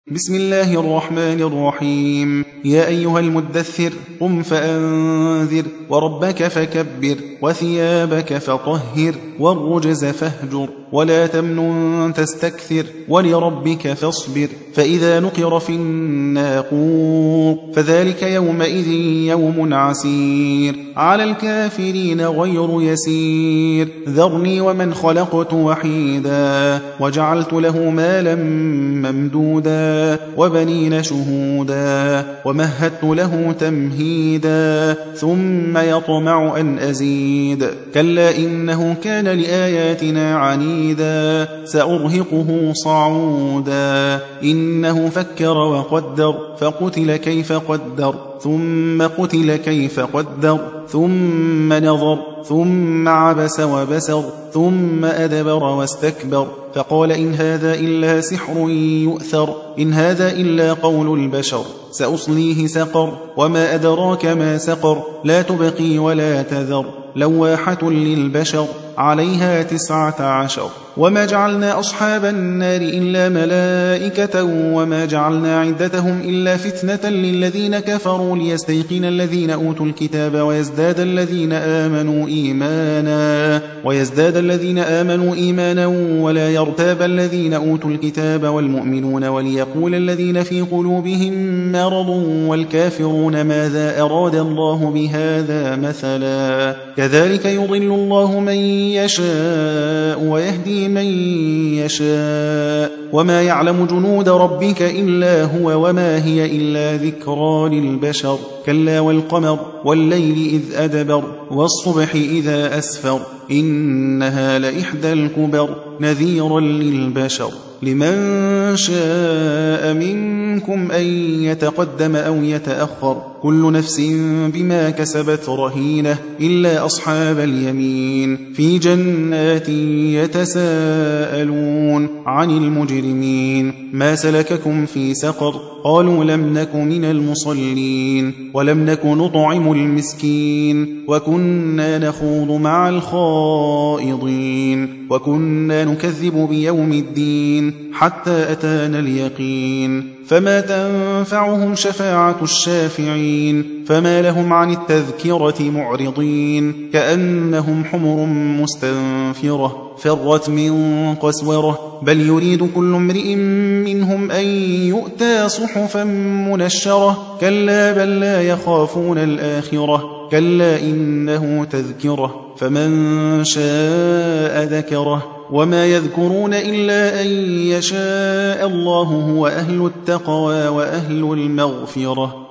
بسم الله الرحمن الرحيم. يا أيها المدثر قم فأنذر وربك فكبر وثيابك فطهر والرجز فاهجر ولا تمنن تستكثر ولربك فاصبر فإذا نقر في الناقور فذلك يومئذ يوم عسير على الكافرين غير يسير ذرني ومن خلقت وحيدا وجعلت له مالا ممدودا وبنين شهودا ومهدت له تمهيدا ثم يطمع أن أزيد كلا إنه كان لآياتنا عنيدا سأرهقه صعودا إنه فكر وقدر فقتل كيف قدر ثم قتل كيف قدر ثم نظر ثم عبس وبسر ثم أدبر واستكبر فقال إن هذا إلا سحر يؤثر إن هذا إلا قول البشر سأصليه سقر وما أدراك ما سقر لا تبقي ولا تذر لواحة للبشر عليها 19 وما جعلنا أصحاب النار إلا ملائكة وما جعلنا عدتهم إلا فتنة للذين كفروا ليستيقن الذين أوتوا الكتاب ويزداد الذين آمنوا إيمانا ولا يرتاب الذين أوتوا الكتاب والمؤمنون وليقول الذين في قلوبهم مرض والكافرون ماذا أراد الله بهذا مثلا كذلك يضل الله من يشاء ويهدي من يشاء وما يعلم جنود ربك إلا هو وما هي إلا ذكرى للبشر كلا والقمر والليل إذ أدبر والصبح إذا أسفر إنها لإحدى الكبر نذيرا للبشر لمن شاء منكم أن يتقدم أو يتأخر كل نفس بما كسبت رهينة إلا أصحاب اليمين في جنات يتساءلون عن المجرمين ما سلككم في سقر قالوا لم نك من المصلين ولم نك نطعم المسكين وكنا نخوض مع الخائضين وكنا نكذب بيوم الدين حتى أتانا اليقين فما تنفعهم شفاعة الشافعين فما لهم عن التذكرة معرضين كأنهم حمر مستنفرة فرت من قسورة بل يريد كل امرئ منهم أن يؤتى صحفا منشرة كلا بل لا يخافون الآخرة كلا إنه تذكرة فمن شاء ذكره وما يذكرون إلا أن يشاء الله هو أهل التقوى وأهل المغفرة